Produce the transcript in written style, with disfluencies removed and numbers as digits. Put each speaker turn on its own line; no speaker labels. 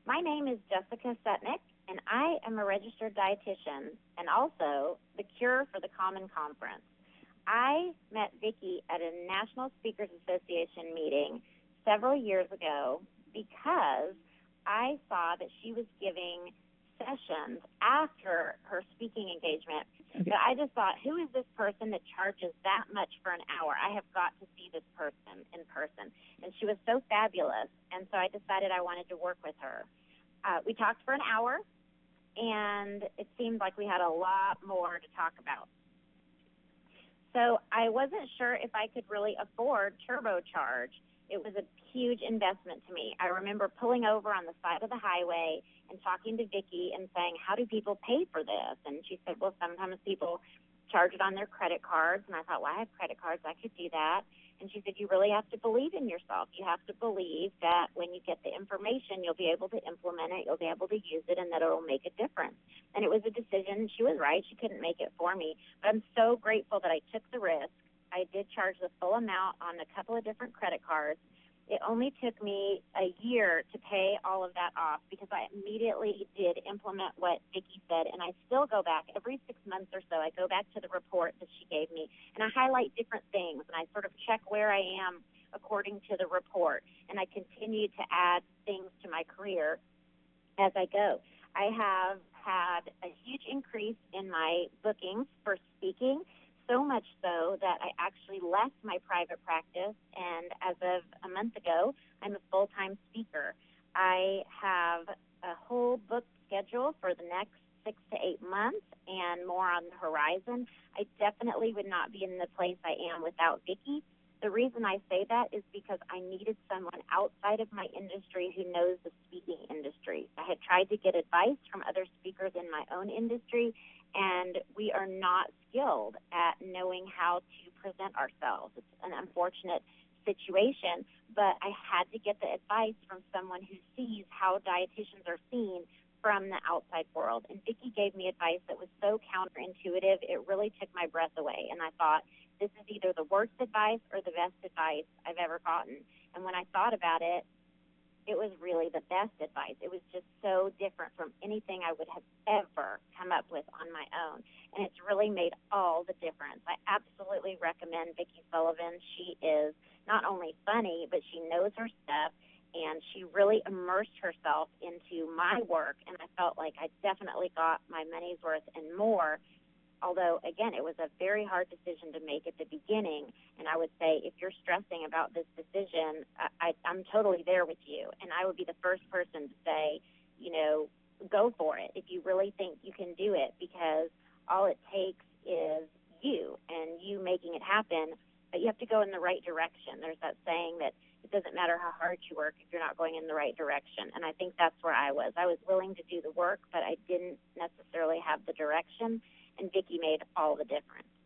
My name is Jessica Setnick, and I am a registered dietitian and also the cure for the Common Conference. I met Vicki at a National Speakers Association meeting several years ago because I saw that she was giving sessions after her speaking engagement. Okay. But I just thought, who is this person that charges that much for an hour? I have got to see this person in person. And she was so fabulous, and so I decided I wanted to work with her. We talked for an hour, and it seemed like we had a lot more to talk about. So I wasn't sure if I could really afford TurboCharge. It was a huge investment to me. I remember pulling over on the side of the highway and talking to Vicki and saying, how do people pay for this? And she said, well, sometimes people charge it on their credit cards. And I thought, well, I have credit cards. I could do that. And she said, you really have to believe in yourself. You have to believe that when you get the information, you'll be able to implement it, you'll be able to use it, and that it'll make a difference. And it was a decision. She was right. She couldn't make it for me. But I'm so grateful that I took the risk. I did charge the full amount on a couple of different credit cards. It only took me a year to pay all of that off because I immediately did implement what Vicki said, and I still go back every 6 months or so. I go back to the report that she gave me, and I highlight different things, and I sort of check where I am according to the report, and I continue to add things to my career as I go. I have had a huge increase in my bookings for speaking, so much so that I actually left my private practice, and as of a month ago, I'm a full-time speaker. I have a whole book schedule for the next 6 to 8 months and more on the horizon. I definitely would not be in the place I am without Vicki. The reason I say that is because I needed someone outside of my industry who knows the speaking industry. I had tried to get advice from other speakers in my own industry, and we are not skilled at knowing how to present ourselves. It's an unfortunate situation, but I had to get the advice from someone who sees how dietitians are seen from the outside world. And Vicki gave me advice that was so counterintuitive, it really took my breath away. And I thought, this is either the worst advice or the best advice I've ever gotten. And when I thought about it, it was really the best advice. It was just so different from anything I would have ever come up with on my own. And it's really made all the difference. I absolutely recommend Vicki Sullivan. She is not only funny, but she knows her stuff, and she really immersed herself into my work, and I felt like I definitely got my money's worth and more. Although, again, it was a very hard decision to make at the beginning, and I would say if you're stressing about this decision, I'm totally there with you, and I would be the first person to say, go for it if you really think you can do it, because all it takes is you and you making it happen, but you have to go in the right direction. There's that saying that it doesn't matter how hard you work if you're not going in the right direction, and I think that's where I was. I was willing to do the work, but I didn't necessarily have the direction, and Vicki made all the difference.